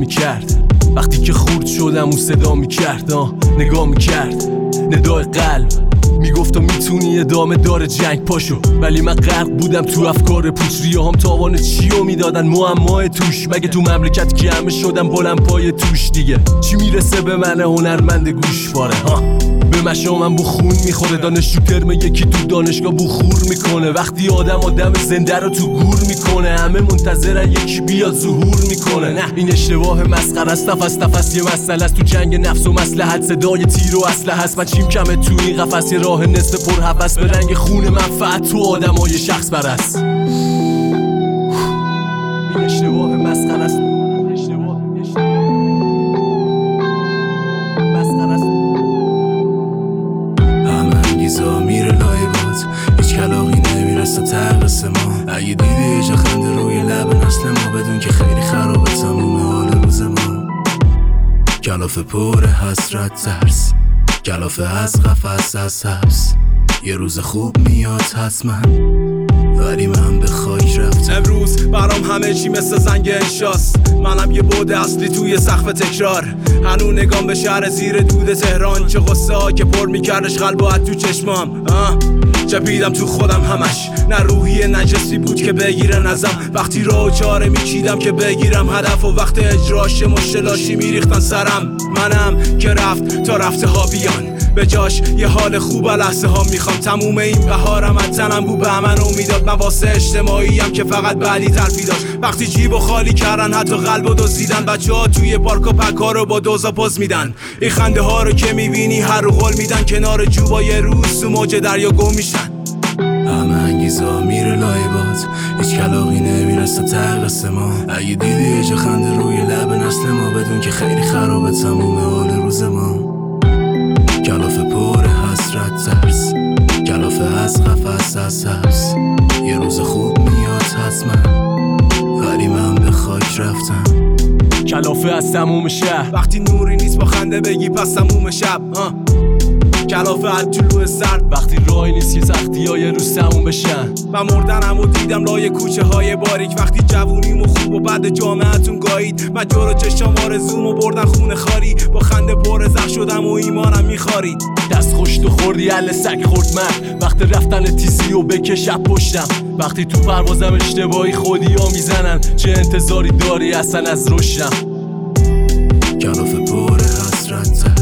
میکرد. وقتی که خورد شدم اون صدا میکرد، نگاه میکرد، ندای قلب میگفت تو میتونی ادامه داره جنگ پاشو. ولی من غرق بودم تو افکار پوچ، ریاهام تاوان چیو میدادن معمای توش. مگه تو مملکت که همه شدم بلند پای توش، دیگه چی میرسه به من هنرمند گوشواره؟ به مشامم بو خون میخوره، دانشجو ترم یکی تو دانشگاه بخور میکنه. وقتی آدم زنده رو تو گور میکنه، همه منتظرن یکی بیاد ظهور میکنه. نه این اشتباه مسخره است، نفس یه مسئله است. تو جنگ نفس و مصلحت صدای تیر و اسلحه هست. من چیم کمه تو این قفس، یه راه نصف پر هوس به رنگ خون منفعت تو آدمای شخص برست. این اشتباه مسخره است، میره لای باد، هیچ کلاغی نمیرسه تقص ما. اگه دیدی یه جا خنده روی لب نسل ما، بدون که خیلی خرابه تموم حال روز ما. کلافه پر حسرت ترس، کلافه از قفس از حبس. یه روز خوب میاد حتما، ولی من به خاک رفتم. امروز برام همه چی مثل زنگ انشاست. منم یه بعد اصلی توی سقف تکرار. هنو نگام به شهر زیر دود تهران، چه غصه ها که پر میکردش قلبات تو چشمام. چپیدم تو خودم همش، نه روحی نجسی بود که بگیره نظم. وقتی راه و چاره میچیدم که بگیرم هدف، و وقت اجراش مشتلاشی میریختن سرم. منم که رفت تا رفته ها بیان، به جاش یه حال خوب لحظه ها میخوام. تموم این بهارم از تنم بود به من امیداد. من واسه اجتماعیم که فقط بعدی ترفی داشت. وقتی جیبو خالی کردن حتی قلبو دزدیدن. بچه ها توی پارک و پکا رو با دوزا پوز میدن. این خنده ها رو که میبینی هر رو قول میدن. کنار جوبا یه روز تو موج دریا گم میشن. همه انگیزا میره لای باد، هیچ کلاغی نمیرسه تقص ما. اگه دیدی یه جا خنده روی لب نسل ما، بدون که خیلی خرابه تموم حال روز ما. کلافه پر حسرت ترس، کلافه از قفس از حبس. یه روز خوب میاد حتما، ولی من به خاک رفتم. کلافه از تموم شهر، وقتی نوری نیست با خنده بگی پس تموم شب. کلافه از طلوع سرد، وقتی راهی نیست که سختی های روز تموم بشن. من مردنم و دیدم لای کوچه های باریک. وقتی جوونیم و خوب و بعد جامعتون گایید. من جلو چشام آرزوم و بردن خونه خاری. با خنده پر زخ شدم و ایمانم میخارید. دست خوش تو خوردی ال سگ خورد من، وقت رفتن تیزی و بکش پشتم. وقتی تو پروازم اشتباهی خودی ها میزنن، چه انتظاری داری اصلا از رشدم؟ کلافه پر حسرت